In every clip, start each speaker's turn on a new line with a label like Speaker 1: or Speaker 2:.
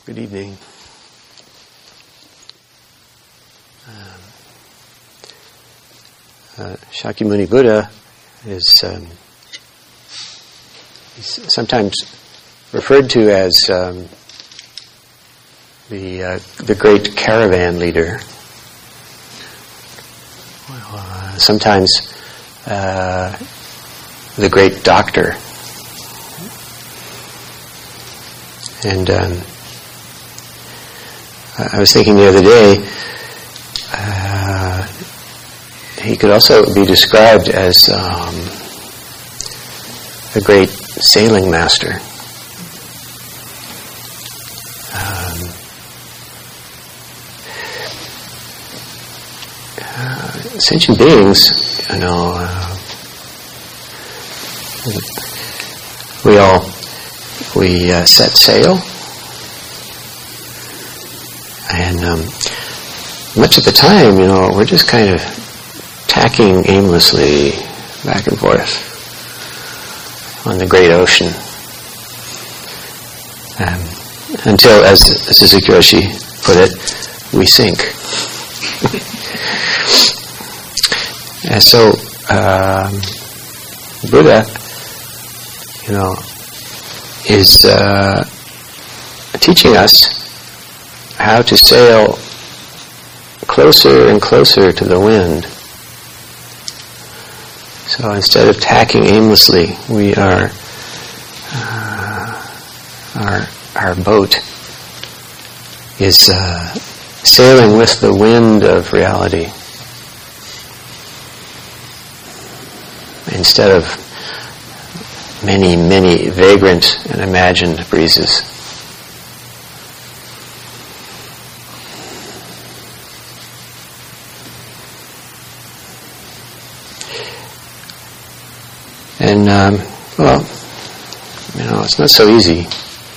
Speaker 1: Good evening. Shakyamuni Buddha is sometimes referred to as the great caravan leader. Sometimes the great doctor. And I was thinking the other day, he could also be described as a great sailing master. Sentient beings, we set sail, and much of the time, we're just kind of tacking aimlessly back and forth on the great ocean, until, as Suzuki Roshi put it, we sink. And so, Buddha, is teaching us how to sail closer and closer to the wind. So instead of tacking aimlessly, we are our boat is sailing with the wind of reality, instead of many, many vagrant and imagined breezes. And, it's not so easy.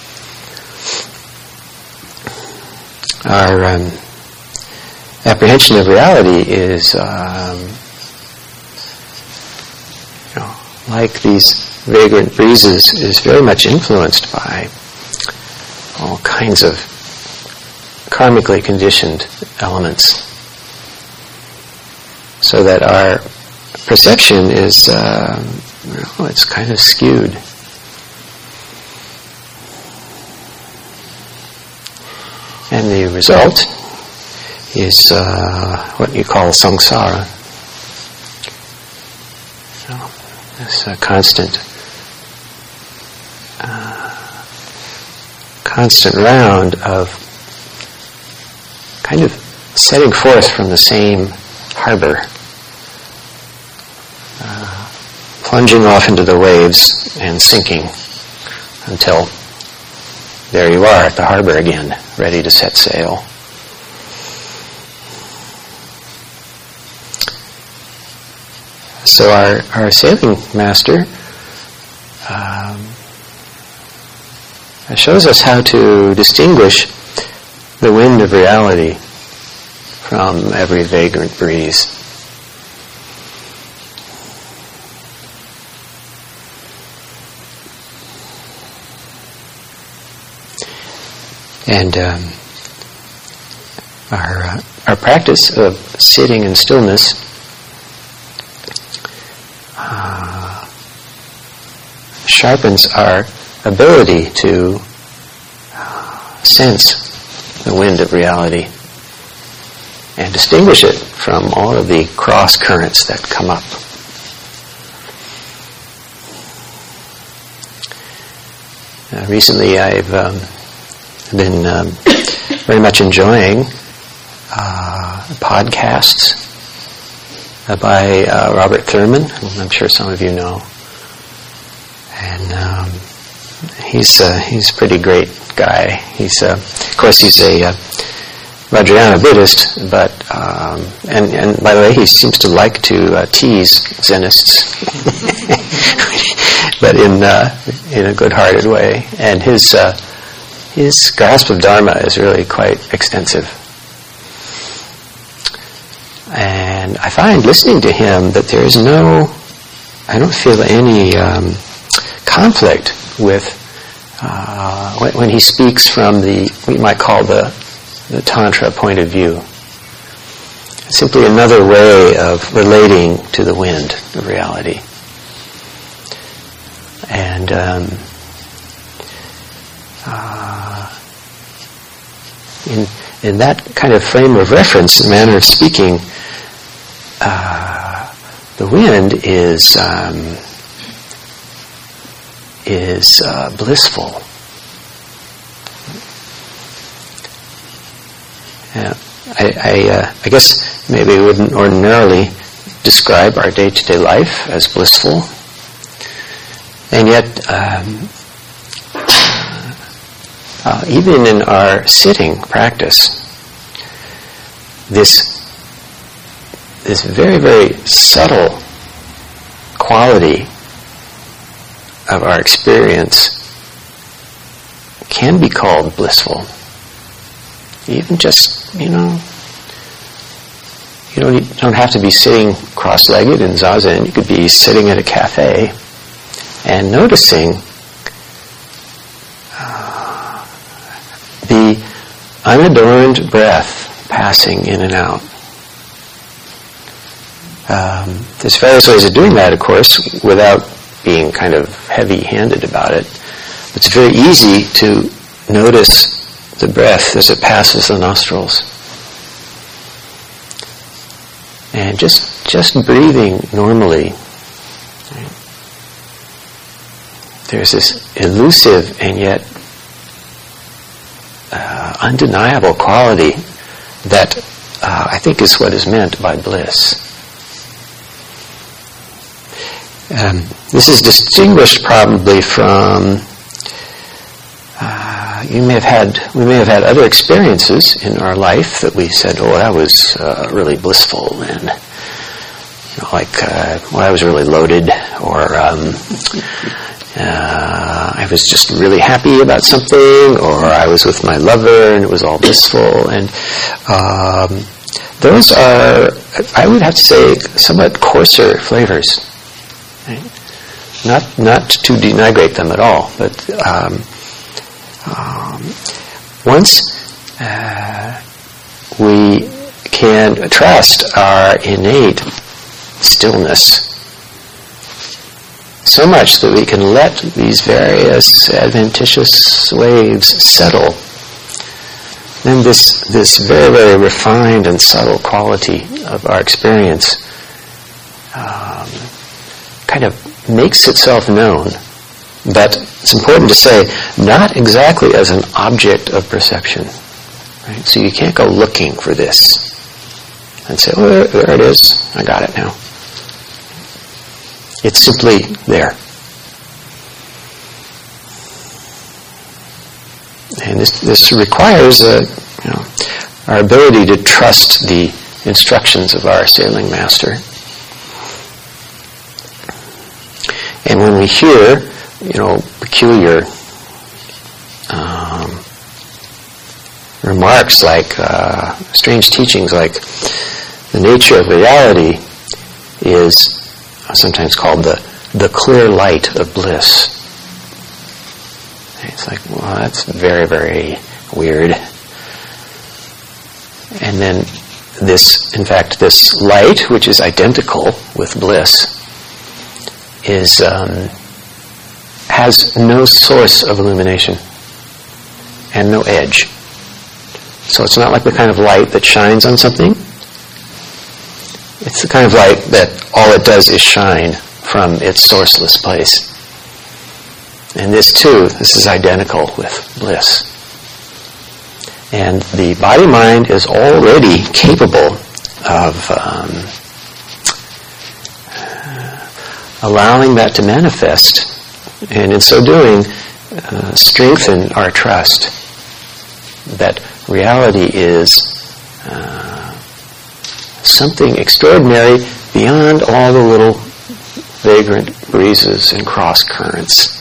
Speaker 1: Our apprehension of reality is, like these vagrant breezes, is very much influenced by all kinds of karmically conditioned elements. So that our perception is, it's kind of skewed. And the result is what you call samsara. This constant round of kind of setting forth from the same harbor, plunging off into the waves and sinking until there you are at the harbor again, ready to set sail. So our sailing master shows us how to distinguish the wind of reality from every vagrant breeze. And our practice of sitting in stillness sharpens our ability to sense the wind of reality and distinguish it from all of the cross currents that come up. Recently I've been very much enjoying podcasts by Robert Thurman, whom I'm sure some of you know. And he's a pretty great guy. He's of course he's a Vajrayana Buddhist, but and by the way, he seems to like to tease Zenists, but in a good-hearted way. And his grasp of Dharma is really quite extensive. And I find listening to him that there is I don't feel any conflict with when he speaks from we might call the Tantra point of view. It's simply another way of relating to the wind of reality. And in that kind of frame of reference, the manner of speaking, the wind is blissful. I guess maybe we wouldn't ordinarily describe our day-to-day life as blissful, and yet even in our sitting practice, this very, very subtle quality of our experience can be called blissful. Even just, you don't have to be sitting cross-legged in Zazen. You could be sitting at a cafe and noticing the unadorned breath passing in and out. There's various ways of doing that, of course, without being kind of heavy-handed about it. It's very easy to notice the breath as it passes the nostrils. And just breathing normally. Right? There's this elusive and yet undeniable quality that I think is what is meant by bliss. This is distinguished probably from we may have had other experiences in our life that we said, oh, that was really blissful, and I was really loaded, or I was just really happy about something, or I was with my lover and it was all blissful, and those are, I would have to say, somewhat coarser flavors. Right? Not to denigrate them at all, but once we can trust our innate stillness so much that we can let these various adventitious waves settle, then this very, very refined and subtle quality of our experience kind of makes itself known. But it's important to say, not exactly as an object of perception. Right? So you can't go looking for this and say, oh, there it is, I got it now. It's simply there. And this requires our ability to trust the instructions of our sailing master. And when we hear peculiar remarks like strange teachings like the nature of reality is sometimes called the clear light of bliss. It's like, well, that's very, very weird. And then this light, which is identical with bliss, has no source of illumination and no edge. So it's not like the kind of light that shines on something. It's the kind of light that all it does is shine from its sourceless place. And this is identical with bliss. And the body-mind is already capable of allowing that to manifest, and in so doing, strengthen our trust that reality is something extraordinary beyond all the little vagrant breezes and cross currents.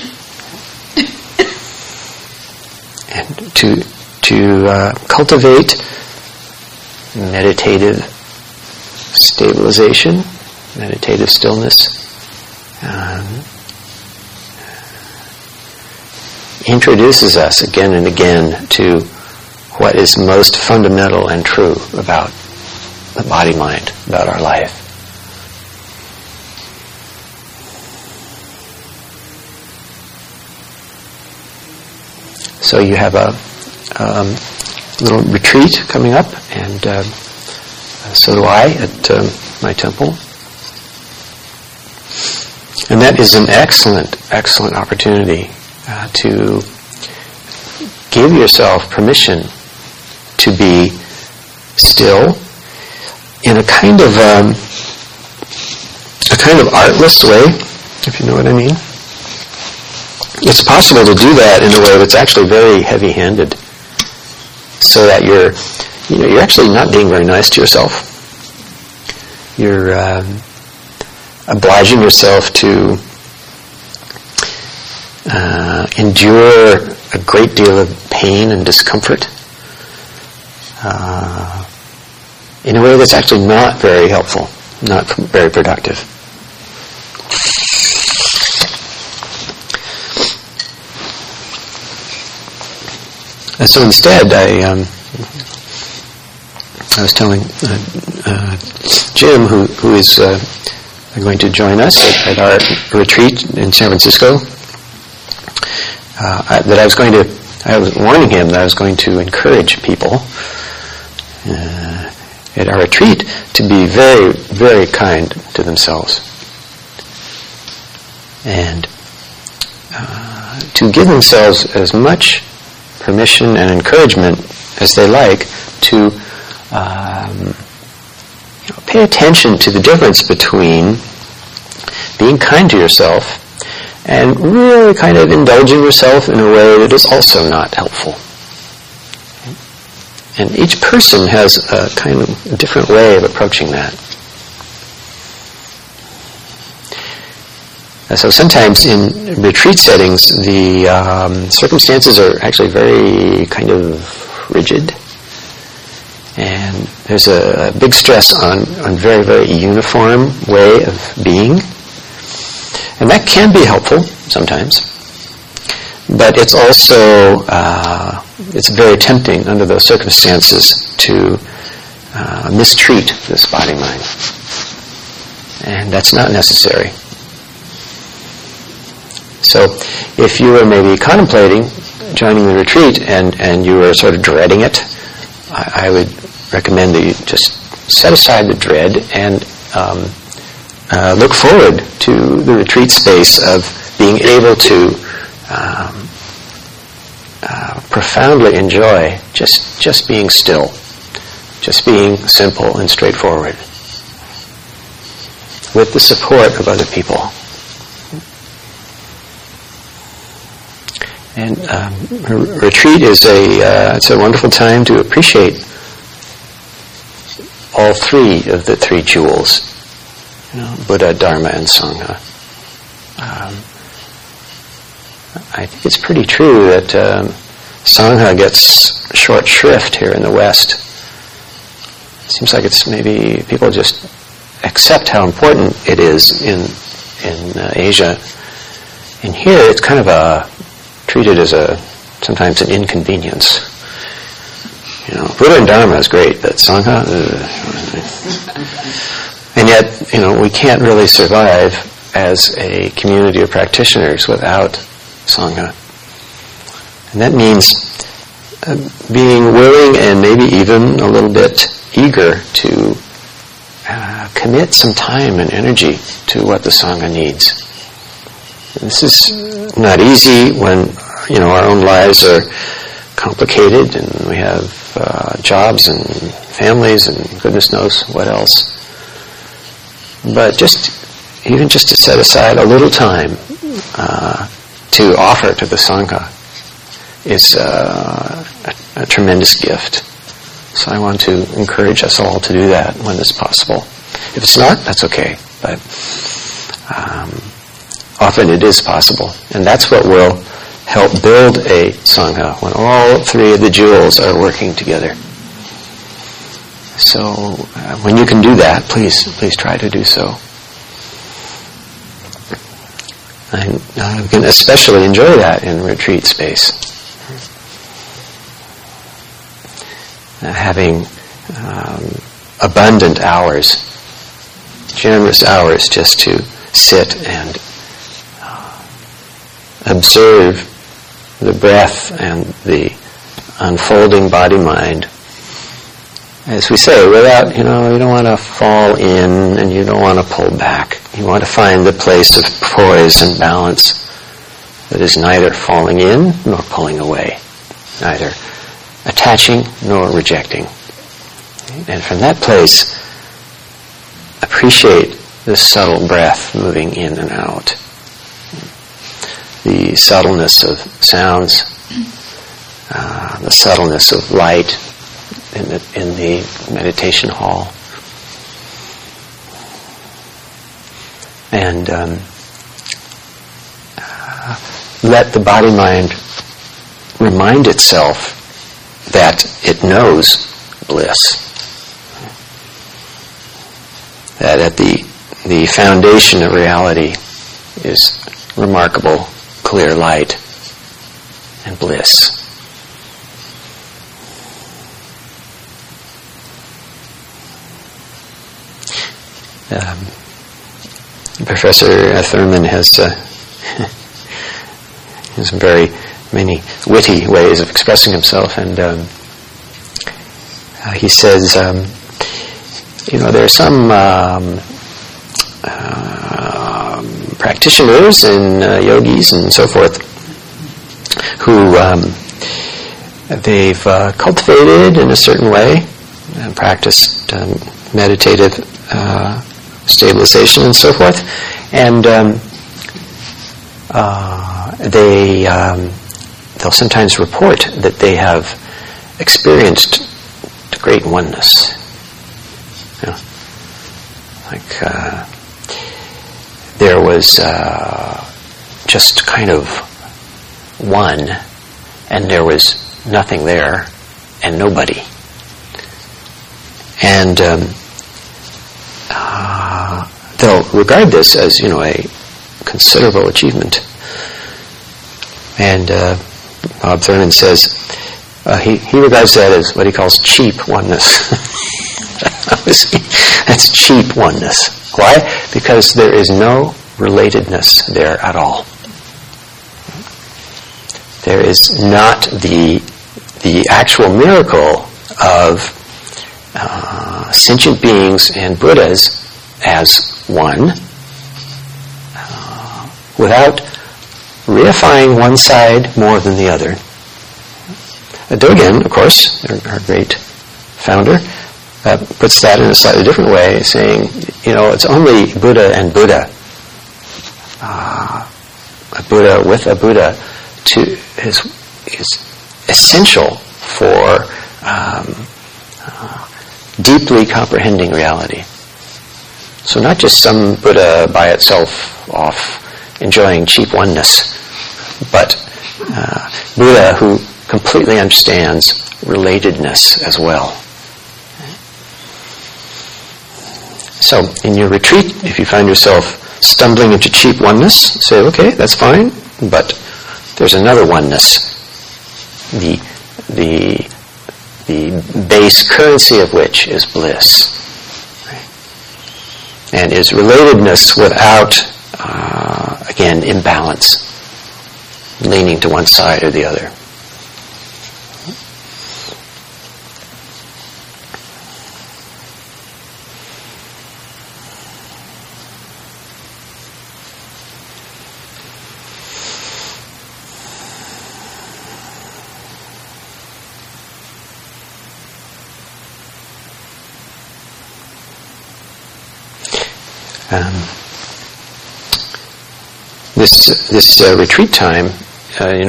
Speaker 1: And to cultivate meditative stabilization, meditative stillness, introduces us again and again to what is most fundamental and true about the body-mind, about our life. So you have a little retreat coming up, and so do I at my temple. And that is an excellent opportunity to give yourself permission to be still in a kind of artless way, if you know what I mean. It's possible to do that in a way that's actually very heavy-handed, so that you're actually not being very nice to yourself. You're obliging yourself to endure a great deal of pain and discomfort in a way that's actually not very helpful, not very productive. And so instead, I was telling Jim, who is going to join us at our retreat in San Francisco, that I was warning him that I was going to encourage people at our retreat to be very, very kind to themselves, and to give themselves as much permission and encouragement as they like to pay attention to the difference between being kind to yourself and really kind of indulging yourself in a way that is also not helpful. And each person has a kind of different way of approaching that. So sometimes in retreat settings, the circumstances are actually very kind of rigid, and there's a big stress on very, very uniform way of being, and that can be helpful sometimes. But it's also it's very tempting under those circumstances to mistreat this body-mind, and that's not necessary. So if you were maybe contemplating joining the retreat and you were sort of dreading it, I would recommend that you just set aside the dread and look forward to the retreat space of being able to profoundly enjoy just being still, just being simple and straightforward, with the support of other people. And retreat is it's a wonderful time to appreciate all three of the three jewels, Buddha, Dharma, and Sangha. I think it's pretty true that Sangha gets short shrift here in the West. It seems like it's maybe people just accept how important it is in Asia. And here it's kind of treated as sometimes an inconvenience. Buddha and Dharma is great, but Sangha, and yet, we can't really survive as a community of practitioners without Sangha. And that means being willing and maybe even a little bit eager to commit some time and energy to what the Sangha needs. This is not easy when, our own lives are complicated and we have jobs and families and goodness knows what else. But just to set aside a little time to offer to the Sangha is a tremendous gift. So I want to encourage us all to do that when it's possible. If it's not, that's okay. But often it is possible. And that's what will help build a Sangha, when all three of the jewels are working together. So when you can do that, please try to do so. I can especially enjoy that in retreat space. Having abundant hours, generous hours just to sit and observe the breath and the unfolding body-mind. As we say, without, you don't want to fall in and you don't want to pull back. You want to find the place of poise and balance that is neither falling in nor pulling away, neither attaching nor rejecting. And from that place, appreciate the subtle breath moving in and out, the subtleness of sounds, the subtleness of light in the meditation hall, and let the body-mind remind itself that it knows bliss. That at the foundation of reality is remarkable, clear light and bliss. Professor Thurman has very many witty ways of expressing himself, and he says, there are some practitioners and yogis and so forth who they've cultivated in a certain way and practiced meditative stabilization and so forth, and they'll sometimes report that they have experienced great oneness. There was just kind of one, and there was nothing there, and nobody. And they'll regard this as, a considerable achievement. And Bob Thurman says he regards that as what he calls cheap oneness. That's cheap oneness. Why? Because there is no relatedness there at all. There is not the actual miracle of sentient beings and Buddhas as one, without reifying one side more than the other. Dogen, of course, our great founder, puts that in a slightly different way, saying, it's only Buddha and Buddha, a Buddha with a Buddha, is essential for deeply comprehending reality. So not just some Buddha by itself off enjoying cheap oneness, but Buddha who completely understands relatedness as well. So in your retreat, if you find yourself stumbling into cheap oneness, say, okay, that's fine, but there's another oneness, the base currency of which is bliss, right? And is relatedness without, again, imbalance, leaning to one side or the other. This retreat time, in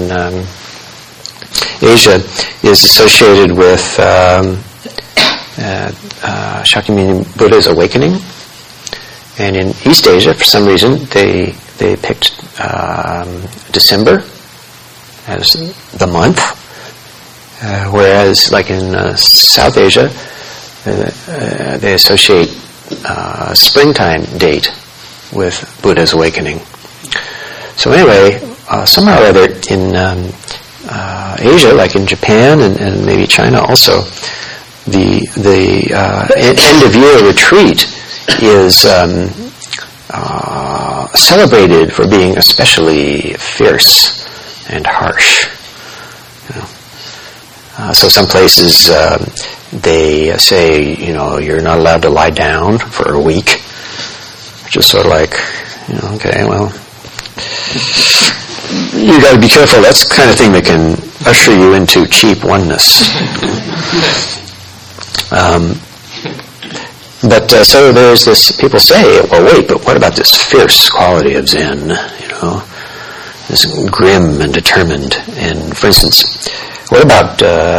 Speaker 1: Asia, is associated with Shakyamuni Buddha's awakening, and in East Asia, for some reason, they picked December as the month, whereas, like in South Asia, they associate springtime date with Buddha's awakening. So anyway, somehow or other in Asia, like in Japan and maybe China also, the end of year retreat is celebrated for being especially fierce and harsh. So some places they say, you're not allowed to lie down for a week. Just sort of like, okay, well, you got to be careful. That's the kind of thing that can usher you into cheap oneness. But so there's this. People say, well, wait, but what about this fierce quality of Zen? This grim and determined. And for instance, what about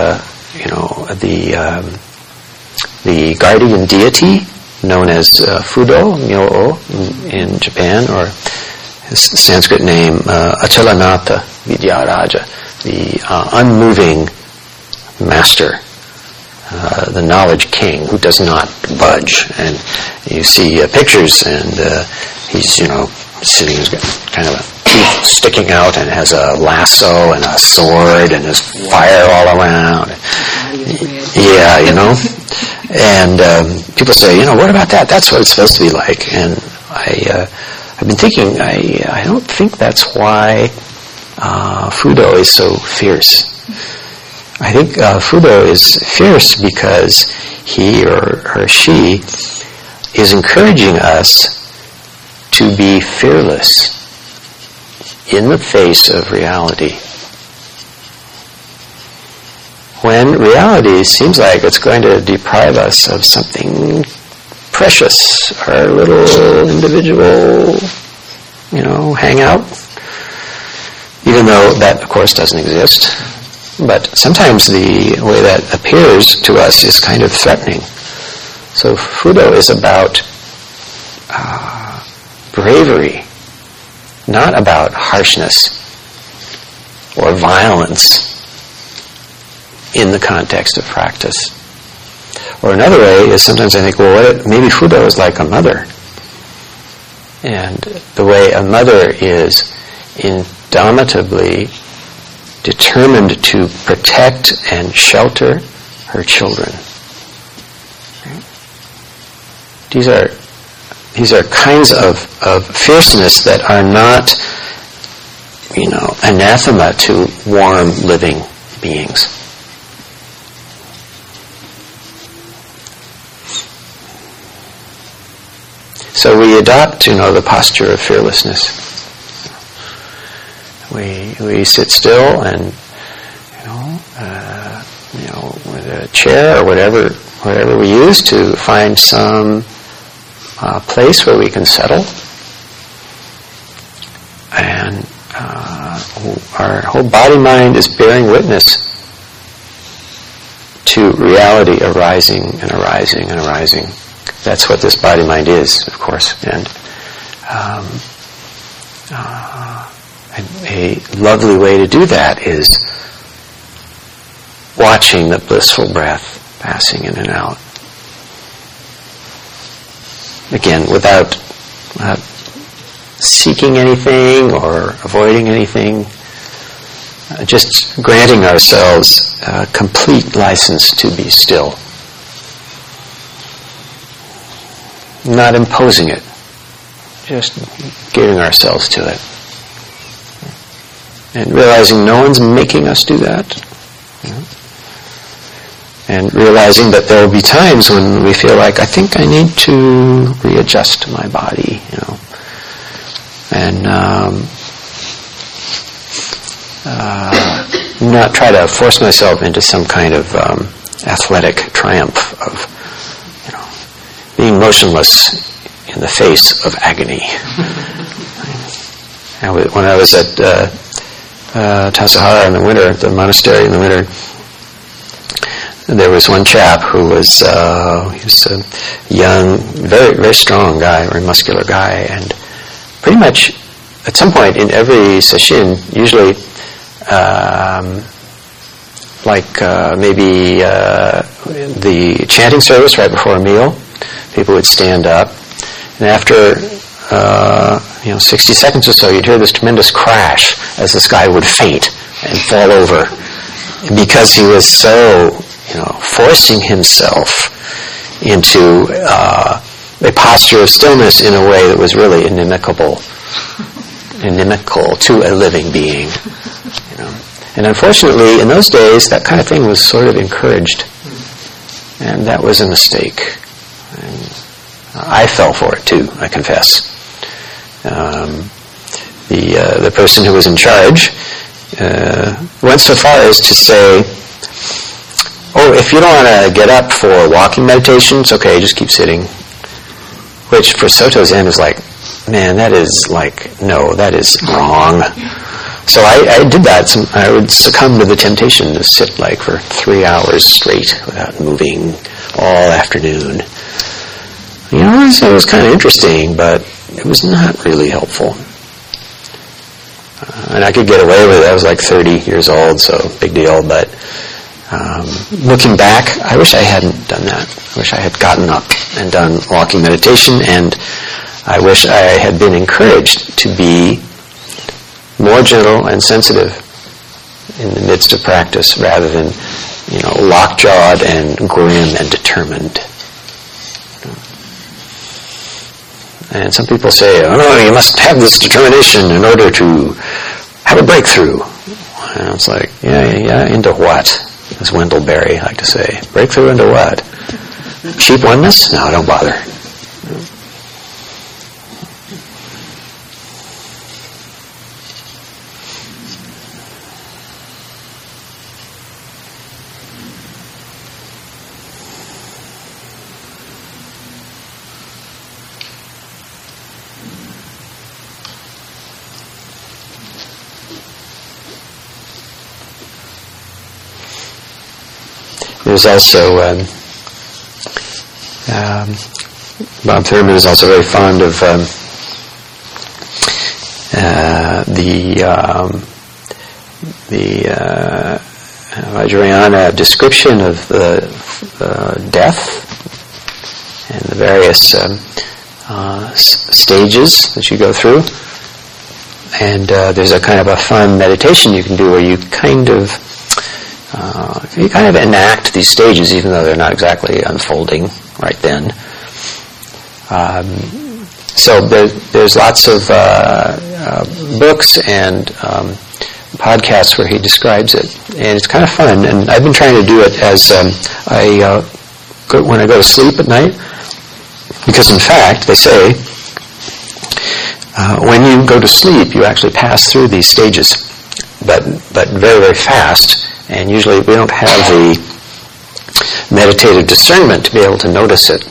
Speaker 1: the guardian deity known as Fudo, Myo-o in Japan, or his Sanskrit name Achalanatha Vidyaraja, the unmoving master, the knowledge king who does not budge. And you see pictures, and he's sitting, he's got kind of a teeth sticking out, and has a lasso and a sword, and there's fire all around. Yeah, And people say, what about that? That's what it's supposed to be like. And I've been thinking, I don't think that's why Fudo is so fierce. I think Fudo is fierce because he or she is encouraging us to be fearless in the face of reality. When reality seems like it's going to deprive us of something precious, our little individual, hangout, even though that, of course, doesn't exist. But sometimes the way that appears to us is kind of threatening. So Fudo is about bravery, not about harshness or violence in the context of practice. Or another way is sometimes I think, maybe Fudo is like a mother. And the way a mother is indomitably determined to protect and shelter her children. These are kinds of fierceness that are not, anathema to warm, living beings. So we adopt, the posture of fearlessness. We sit still and, with a chair or whatever we use to find some place where we can settle, and our whole body-mind is bearing witness to reality arising and arising and arising. That's what this body-mind is, of course. And a lovely way to do that is watching the blissful breath passing in and out. Again, without seeking anything or avoiding anything, just granting ourselves complete license to be still. Not imposing it, just giving ourselves to it. And realizing no one's making us do that. And realizing that there will be times when we feel like, I think I need to readjust my body, and not try to force myself into some kind of athletic triumph of being motionless in the face of agony. When I was at Tassajara in the winter, at the monastery in the winter, there was one chap who was he was a young, very, very strong guy, very muscular guy, and pretty much at some point in every sesshin, usually maybe the chanting service right before a meal, people would stand up, and after 60 seconds or so, you'd hear this tremendous crash as this guy would faint and fall over, because he was so, forcing himself into a posture of stillness in a way that was really inimical to a living being. And unfortunately, in those days, that kind of thing was sort of encouraged, and that was a mistake. And I fell for it too, I confess. The person who was in charge went so far as to say, if you don't want to get up for walking meditation, it's okay, just keep sitting. Which for Soto Zen is like, man, that is no, that is wrong. So I did that. I would succumb to the temptation to sit for 3 hours straight without moving all afternoon. It was kind of interesting, but it was not really helpful. And I could get away with it. I was 30 years old, so big deal. But looking back, I wish I hadn't done that. I wish I had gotten up and done walking meditation, and I wish I had been encouraged to be more gentle and sensitive in the midst of practice rather than, lockjawed and grim and determined. And some people say, you must have this determination in order to have a breakthrough. And it's like, yeah, into what? As Wendell Berry liked to say. Breakthrough into what? Cheap oneness? No, don't bother. There's also Bob Thurman is also very fond of the Vajrayana description of the death and the various stages that you go through. And there's a kind of a fun meditation you can do where you kind of enact these stages, even though they're not exactly unfolding right then. So there's lots of books and podcasts where he describes it, and it's kind of fun. And I've been trying to do it as when I go to sleep at night, because in fact they say when you go to sleep you actually pass through these stages, but very, very fast. And usually we don't have the meditative discernment to be able to notice it.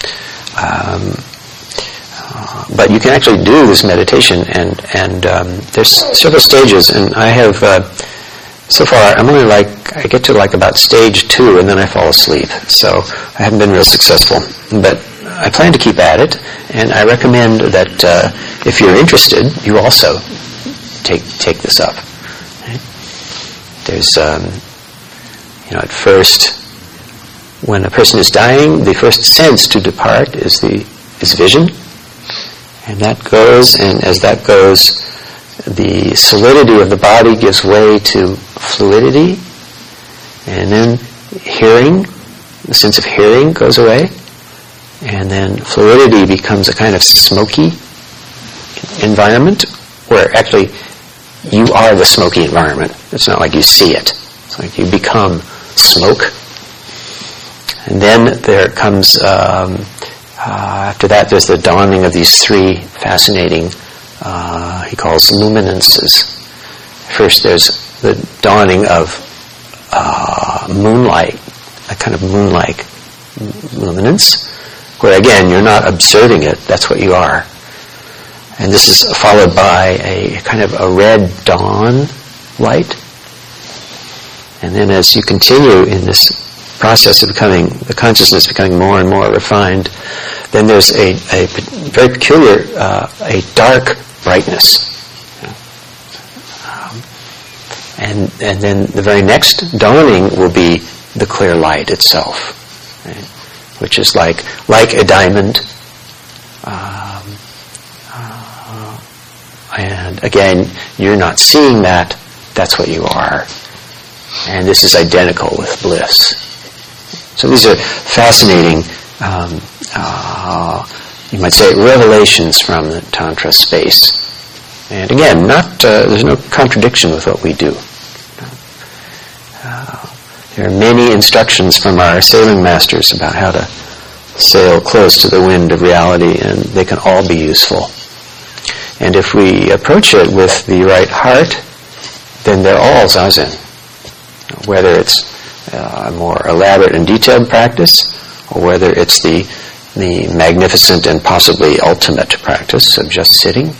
Speaker 1: But you can actually do this meditation, and there's several stages. And I have, so far, I get to about stage 2, and then I fall asleep. So I haven't been real successful. But I plan to keep at it, and I recommend that if you're interested, you also take this up. There's, at first, when a person is dying, the first sense to depart is vision, and that goes. And as that goes, the solidity of the body gives way to fluidity, and then hearing, the sense of hearing goes away, and then fluidity becomes a kind of smoky environment where actually you are the smoky environment. It's not like you see it. It's like you become smoke. And then there comes, after that, there's the dawning of these 3 fascinating, he calls luminances. First there's the dawning of moonlight, a kind of moon-like luminance, where again, you're not observing it, that's what you are. And this is followed by a kind of a red dawn light. And then as you continue in this process of the consciousness becoming more and more refined, then there's a very peculiar, a dark brightness. And then the very next dawning will be the clear light itself, right? Which is like a diamond, And again, you're not seeing that. That's what you are. And this is identical with bliss. So these are fascinating, you might say, revelations from the Tantra space. And again, there's no contradiction with what we do. There are many instructions from our sailing masters about how to sail close to the wind of reality, and they can all be useful. And if we approach it with the right heart, then they're all zazen. Whether it's a more elaborate and detailed practice, or whether it's the magnificent and possibly ultimate practice of just sitting,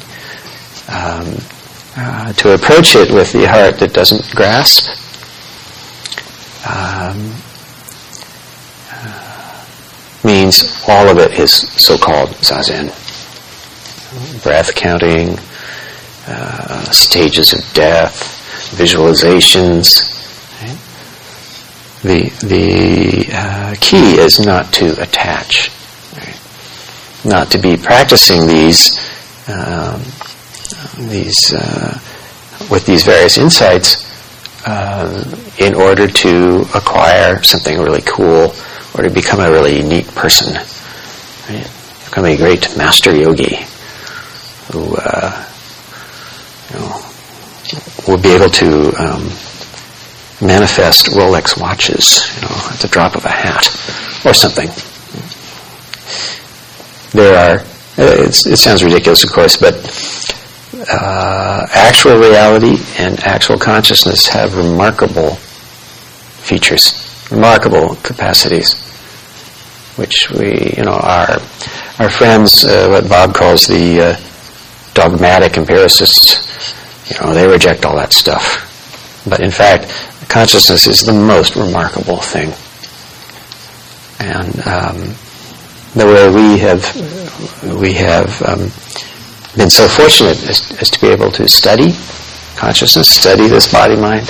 Speaker 1: to approach it with the heart that doesn't grasp, means all of it is so-called zazen. Breath counting, stages of death, visualizations. Right? The key is not to attach, right? Not to be practicing these with these various insights in order to acquire something really cool or to become a really unique person. Right? Become a great master yogi who will be able to manifest Rolex watches, at the drop of a hat or something. It sounds ridiculous, of course, but actual reality and actual consciousness have remarkable features, remarkable capacities, which our friends, what Bob calls the dogmatic empiricists, they reject all that stuff. But in fact, consciousness is the most remarkable thing. And the way we have been so fortunate as to be able to study consciousness, study this body-mind,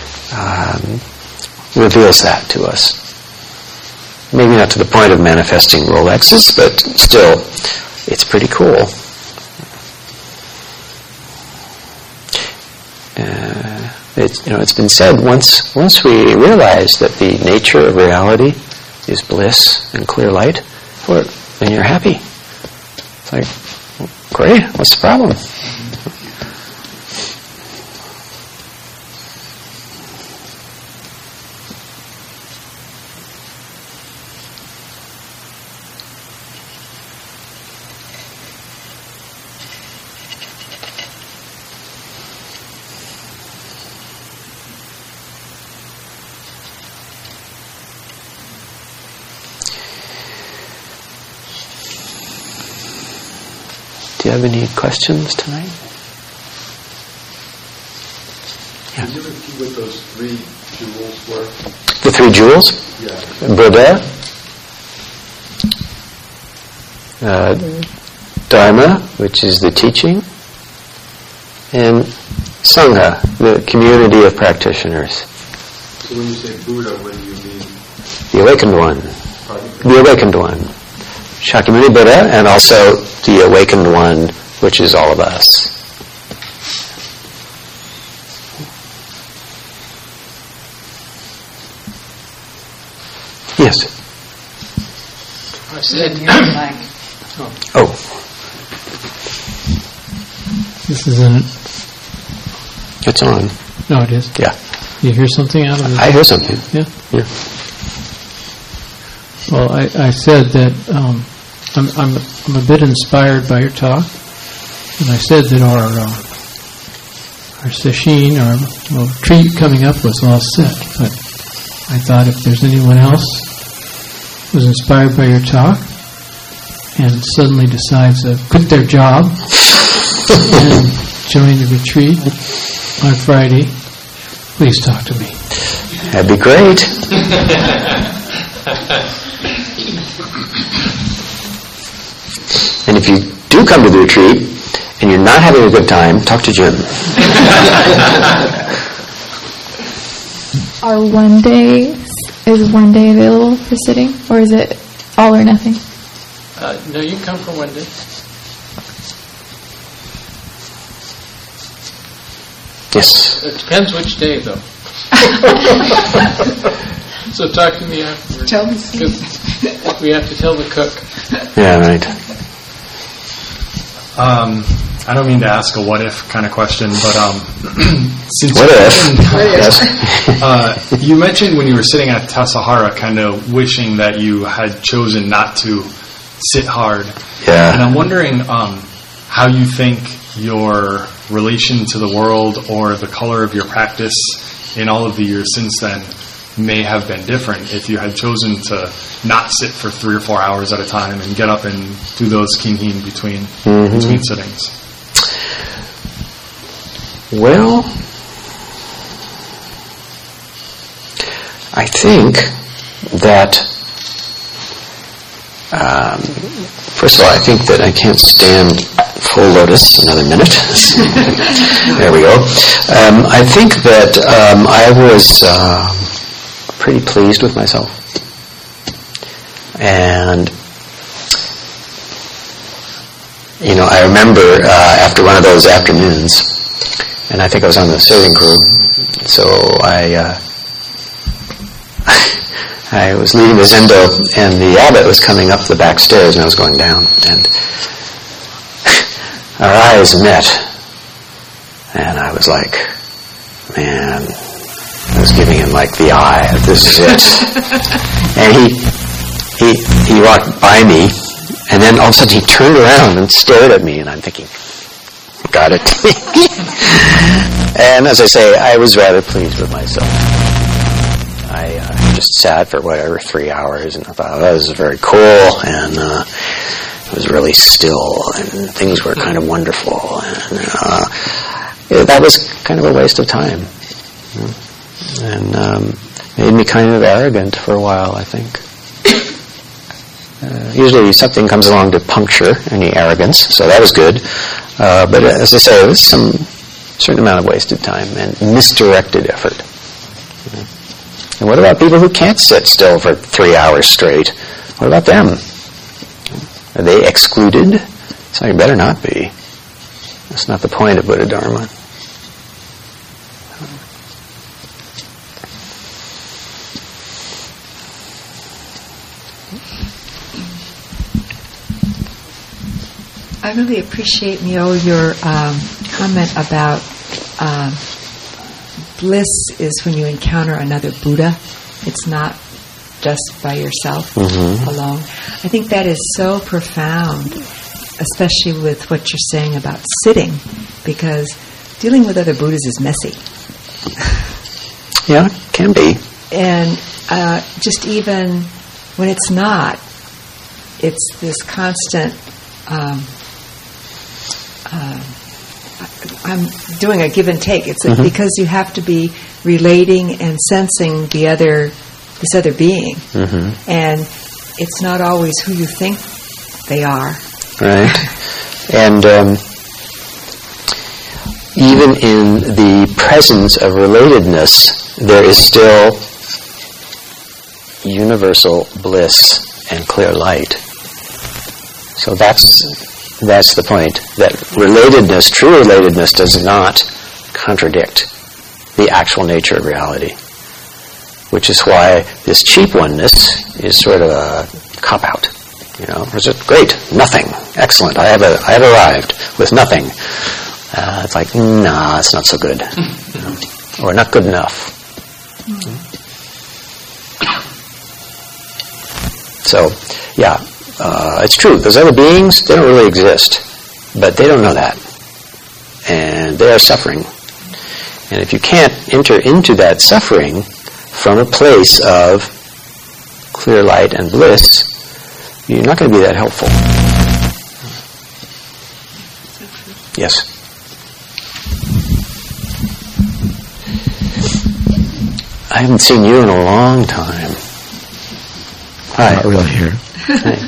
Speaker 1: reveals that to us. Maybe not to the point of manifesting Rolexes, but still, it's pretty cool. It's been said, once we realize that the nature of reality is bliss and clear light, then you're happy. It's like, great, what's the problem? Do you have any questions tonight? Yeah.
Speaker 2: Can you repeat what those 3 jewels were?
Speaker 1: The 3 jewels?
Speaker 2: Yeah.
Speaker 1: Buddha, Dharma, which is the teaching, and Sangha, the community of practitioners.
Speaker 2: So when you say Buddha, what do you mean?
Speaker 1: The awakened one.
Speaker 2: Pardon?
Speaker 1: The awakened one. Shakyamuni Buddha, and also the awakened one, which is all of us. Yes?
Speaker 3: I said,
Speaker 1: Oh.
Speaker 3: This isn't.
Speaker 1: It's on.
Speaker 3: No, it is.
Speaker 1: Yeah.
Speaker 3: You hear something out of it?
Speaker 1: I hear something.
Speaker 3: Yeah. Well, I said that I'm a bit inspired by your talk, and I said that our session, our retreat coming up was all set. But I thought if there's anyone else who's inspired by your talk and suddenly decides to quit their job and join the retreat on Friday, please talk to me.
Speaker 1: That'd be great. And if you do come to the retreat and you're not having a good time, talk to Jim.
Speaker 4: Is one day available for sitting, or is it all or nothing?
Speaker 3: No, you come for one day.
Speaker 1: Yes.
Speaker 3: It depends which day, though. So talk to me afterwards.
Speaker 5: Tell me.
Speaker 3: Because we have to tell the cook.
Speaker 1: Yeah, right.
Speaker 6: I don't mean to ask a what if kind of question, but since
Speaker 1: What if?
Speaker 6: Yes. You mentioned when you were sitting at Tassajara kind of wishing that you had chosen not to sit hard.
Speaker 1: Yeah.
Speaker 6: And I'm wondering how you think your relation to the world or the color of your practice in all of the years since then may have been different if you had chosen to not sit for 3 or 4 hours at a time and get up and do those kinhin between sittings.
Speaker 1: Well, I think that, first of all, I think that I can't stand full lotus another minute. There we go. I think that I was pretty pleased with myself. And, you know, I remember after one of those afternoons, and I think I was on the serving crew, so I was leading the zendo, and the abbot was coming up the back stairs, and I was going down, and our eyes met, and I was like, man, I was giving him like the eye, this is it. And he walked by me, and then all of a sudden he turned around and stared at me, and I'm thinking, got it. And as I say, I was rather pleased with myself. I just sat for 3 hours, and I thought, that was very cool, and it was really still, and things were kind of wonderful, and that was kind of a waste of time, you know? And made me kind of arrogant for a while, I think. Usually something comes along to puncture any arrogance, so that was good. But as I say, it was some certain amount of wasted time and misdirected effort. And what about people who can't sit still for 3 hours straight? What about them? Are they excluded? So you better not be. That's not the point of Buddha Dharma.
Speaker 5: I really appreciate, Myo, your comment about bliss is when you encounter another Buddha. It's not just by yourself alone. I think that is so profound, especially with what you're saying about sitting, because dealing with other Buddhas is messy.
Speaker 1: Yeah, it can be.
Speaker 5: And just even when it's not, it's this constant... I'm doing a give and take. It's because you have to be relating and sensing this other being, and it's not always who you think they are.
Speaker 1: Right, and even in the presence of relatedness, there is still universal bliss and clear light. So that's the point, that relatedness, true relatedness, does not contradict the actual nature of reality, which is why this cheap oneness is sort of a cop-out. You know, is it great? Nothing. Excellent. I have arrived with nothing. It's like, nah, it's not so good. You know, or not good enough. So, yeah. It's true. Those other beings, they don't really exist. But they don't know that. And they are suffering. And if you can't enter into that suffering from a place of clear light and bliss, you're not going to be that helpful. Yes? I haven't seen you in a long time. Hi.
Speaker 7: Not really here.
Speaker 1: Hey.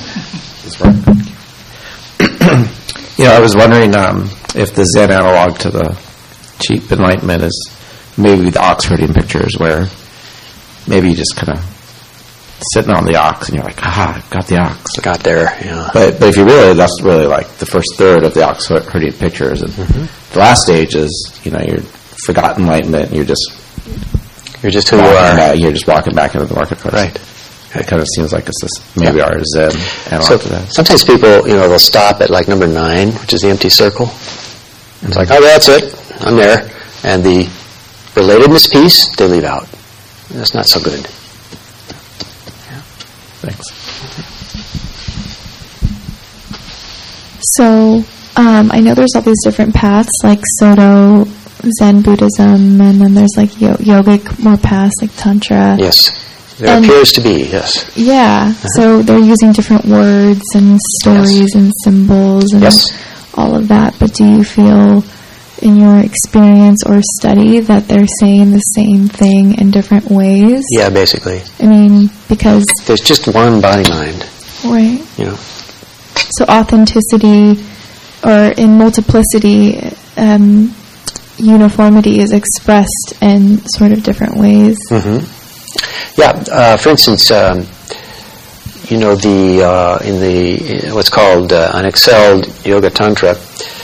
Speaker 7: You know, I was wondering if the Zen analog to the cheap enlightenment is maybe the Oxfordian pictures, where maybe you just kind of sitting on the ox and you're like, aha, got the ox.
Speaker 1: Got there, yeah.
Speaker 7: But if you really, that's really like the first third of the Oxfordian pictures. And the last stage is, you know, you're forgot enlightenment, and you're just
Speaker 1: who you are.
Speaker 7: You're just walking back into the marketplace.
Speaker 1: Right.
Speaker 7: It kind of seems like it's this, maybe our Zen analog to that.
Speaker 1: Sometimes people, they'll stop at like number 9, which is the empty circle. It's like, oh, that's it. I'm there. And the relatedness piece, they leave out. That's not so good. Yeah.
Speaker 7: Thanks.
Speaker 4: So, I know there's all these different paths, like Soto, Zen Buddhism, and then there's like yogic more paths, like Tantra.
Speaker 1: Yes. There appears to be, yes.
Speaker 4: Yeah. So they're using different words and stories and symbols and all of that. But do you feel, in your experience or study, that they're saying the same thing in different ways?
Speaker 1: Yeah, basically.
Speaker 4: I mean, because
Speaker 1: there's just one body-mind.
Speaker 4: Right. So authenticity, or in multiplicity, uniformity is expressed in sort of different ways.
Speaker 1: Mm-hmm. Yeah. For instance, in the what's called Unexcelled Yoga Tantra,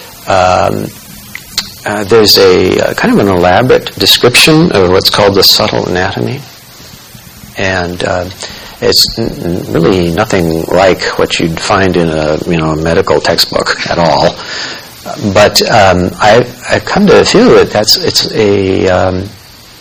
Speaker 1: there's a kind of an elaborate description of what's called the subtle anatomy, and it's really nothing like what you'd find in a medical textbook at all. But I've come to feel that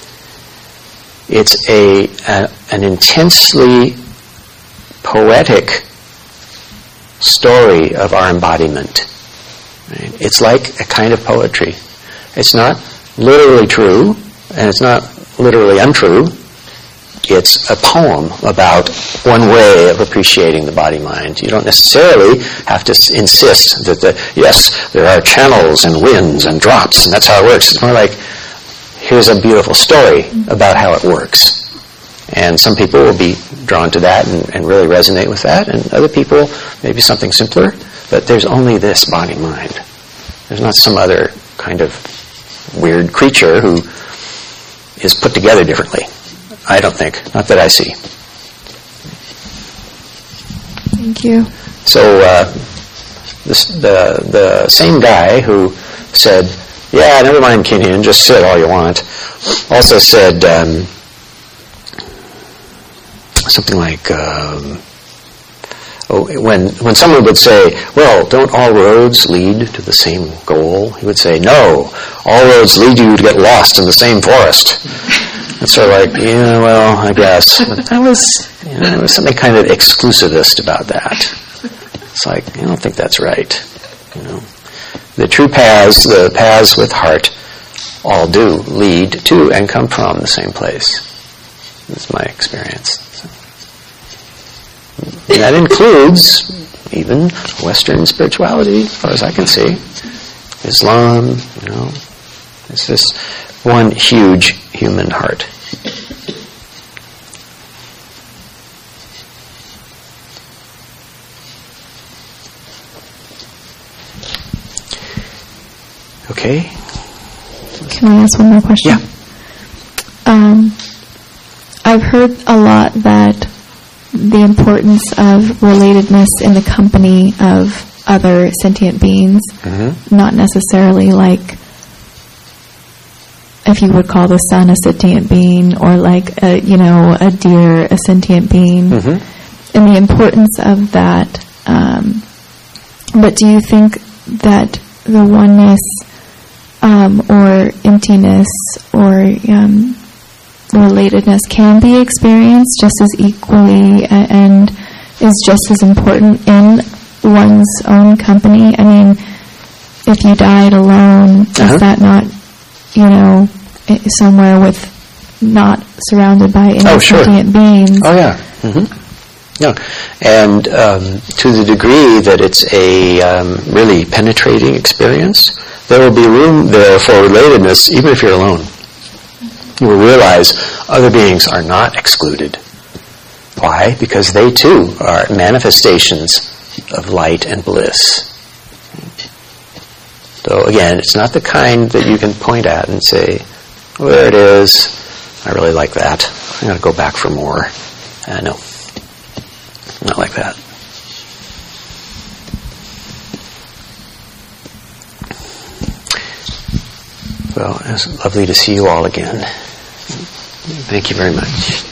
Speaker 1: it's an intensely poetic story of our embodiment. Right? It's like a kind of poetry. It's not literally true, and it's not literally untrue. It's a poem about one way of appreciating the body-mind. You don't necessarily have to insist that there are channels and winds and drops, and that's how it works. It's more like, here's a beautiful story about how it works. And some people will be drawn to that and really resonate with that, and other people, maybe something simpler, but there's only this body-mind. There's not some other kind of weird creature who is put together differently. I don't think. Not that I see.
Speaker 4: Thank you.
Speaker 1: So the same guy who said, yeah, never mind Kinhin, just sit all you want, also said something like, when someone would say, well, don't all roads lead to the same goal? He would say, no, all roads lead you to get lost in the same forest. It's sort of like, yeah, well, I guess. But there was something kind of exclusivist about that. It's like, I don't think that's right. The true paths, the paths with heart, all do lead to and come from the same place. That's my experience. And that includes even Western spirituality, as far as I can see. Islam, it's this one huge human heart. Okay.
Speaker 4: Can I ask one more question?
Speaker 1: Yeah.
Speaker 4: I've heard a lot that the importance of relatedness in the company of other sentient beings, not necessarily like, if you would call the sun a sentient being, or like a deer a sentient being, and the importance of that. But do you think that the oneness or emptiness or relatedness can be experienced just as equally and is just as important in one's own company? I mean, if you died alone, is that not, somewhere with not surrounded by any sentient beings?
Speaker 1: Oh, yeah. Yeah. And to the degree that it's a really penetrating experience, there will be room there for relatedness even if you're alone. You will realize other beings are not excluded. Why? Because they too are manifestations of light and bliss. So again, it's not the kind that you can point at and say, well, there it is. I really like that. I'm going to go back for more. No. Not like that. Well, it's lovely to see you all again. Thank you very much.